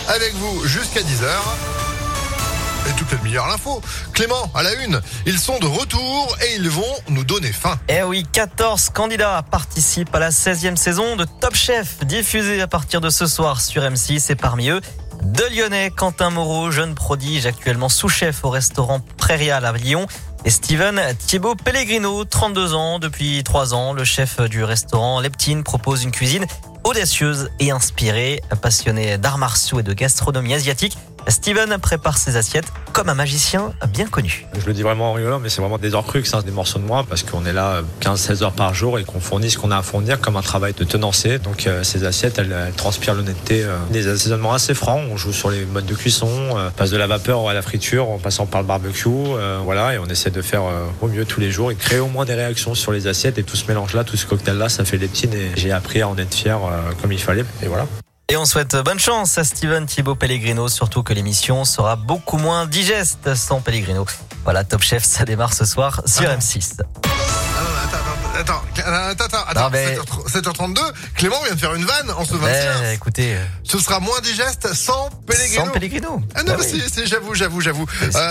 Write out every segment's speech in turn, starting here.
avec vous jusqu'à 10h. Et toute la demi-heure l'info. Clément, à la une, ils sont de retour et ils vont nous donner faim. Eh oui, 14 candidats participent à la 16e saison de Top Chef, diffusée à partir de ce soir sur M6. Et parmi eux, deux Lyonnais, Quentin Moreau, jeune prodige actuellement sous-chef au restaurant Prairial à Lyon. Et Steven Thibaut Pellegrino, 32 ans. Depuis 3 ans, le chef du restaurant Leptine propose une cuisine audacieuse et inspirée. Passionné d'arts martiaux et de gastronomie asiatique, Steven prépare ses assiettes comme un magicien bien connu. Je le dis vraiment en rigolant, mais c'est vraiment des heures crues, c'est des morceaux de moi, parce qu'on est là 15-16 heures par jour et qu'on fournit ce qu'on a à fournir comme un travail de tenancier. Donc ces assiettes, elles transpirent l'honnêteté. Des assaisonnements assez francs, on joue sur les modes de cuisson, on passe de la vapeur à la friture, en passant par le barbecue, voilà, et on essaie de faire au mieux tous les jours et créer au moins des réactions sur les assiettes. Et tout ce mélange-là, tout ce cocktail-là, ça fait les petits, et j'ai appris à en être fier comme il fallait, et voilà. Et on souhaite bonne chance à Steven Thibaut Pellegrino, surtout que l'émission sera beaucoup moins digeste sans Pellegrino. Voilà, Top Chef, ça démarre ce soir sur M6. Attends, Non, mais... 7h32, Clément vient de faire une vanne en ce 21. Écoutez, ce sera moins digeste sans Pellegrino. sans Pellegrino. Ah non, Ah mais oui. j'avoue.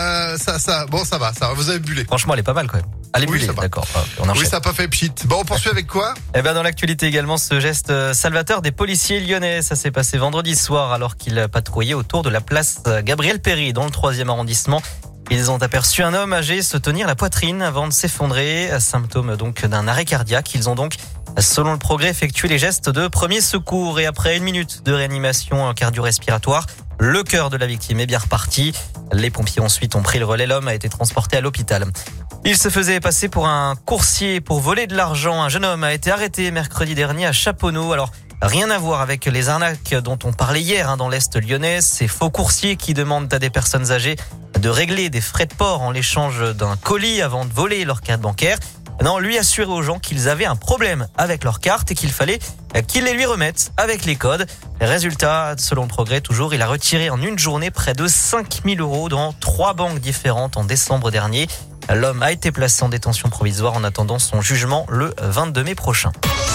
Ça va, vous avez bullé. Franchement, elle est pas mal quand même. Allez, Oui, buller, ça va. d'accord. On enchaîne. Oui, ça n'a pas fait pchit. Bon, on poursuit avec quoi? Eh bien, dans l'actualité également, ce geste salvateur des policiers lyonnais. Ça s'est passé vendredi soir alors qu'ils patrouillaient autour de la place Gabriel Péri dans le 3e arrondissement. Ils ont aperçu un homme âgé se tenir la poitrine avant de s'effondrer. Symptôme donc d'un arrêt cardiaque. Ils ont donc, selon le progrès, effectué les gestes de premier secours. Et après 1 minute de réanimation cardio-respiratoire, le cœur de la victime est bien reparti. Les pompiers ensuite ont pris le relais. L'homme a été transporté à l'hôpital. Il se faisait passer pour un coursier pour voler de l'argent. Un jeune homme a été arrêté mercredi dernier à Chaponneau. Alors, rien à voir avec les arnaques dont on parlait hier dans l'Est lyonnais. Ces faux coursiers qui demandent à des personnes âgées de régler des frais de port en l'échange d'un colis avant de voler leur carte bancaire. Non, lui assurait aux gens qu'ils avaient un problème avec leur carte et qu'il fallait qu'ils les lui remettent avec les codes. Résultat, selon le progrès toujours, il a retiré en une journée près de 5 000 € dans 3 banques différentes en décembre dernier. L'homme a été placé en détention provisoire en attendant son jugement le 22 mai prochain.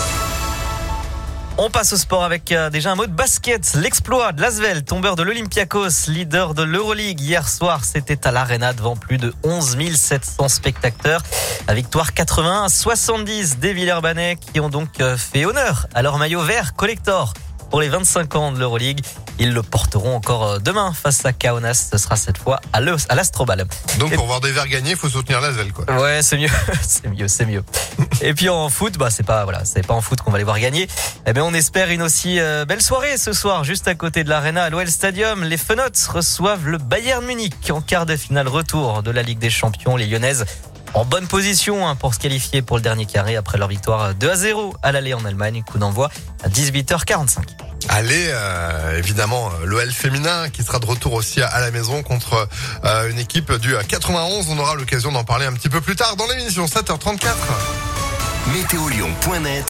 On passe au sport avec déjà un mot de basket. L'exploit de l'Asvel, tombeur de l'Olympiakos, leader de l'Euroleague. Hier soir, c'était à l'Arena devant plus de 11 700 spectateurs. La victoire 81-70 des Villeurbanais qui ont donc fait honneur à leur maillot vert collector. Pour les 25 ans de l'Euroleague, ils le porteront encore demain face à Kaunas. Ce sera cette fois à l'Astrobal. Donc, pour voir des verts gagner, il faut soutenir l'Asvel, quoi. Ouais, c'est mieux. c'est mieux. Et puis en foot, c'est pas en foot qu'on va les voir gagner. Eh bien, on espère une aussi belle soirée ce soir, juste à côté de l'Arena à l'OL Stadium. Les Fenotes reçoivent le Bayern Munich en quart de finale retour de la Ligue des Champions. Les Lyonnaises en bonne position pour se qualifier pour le dernier carré après leur victoire 2-0 à l'aller en Allemagne. Coup d'envoi à 18h45. Allez, évidemment, l'OL féminin qui sera de retour aussi à la maison contre une équipe du 91. On aura l'occasion d'en parler un petit peu plus tard dans l'émission, 7h34. Météolion.net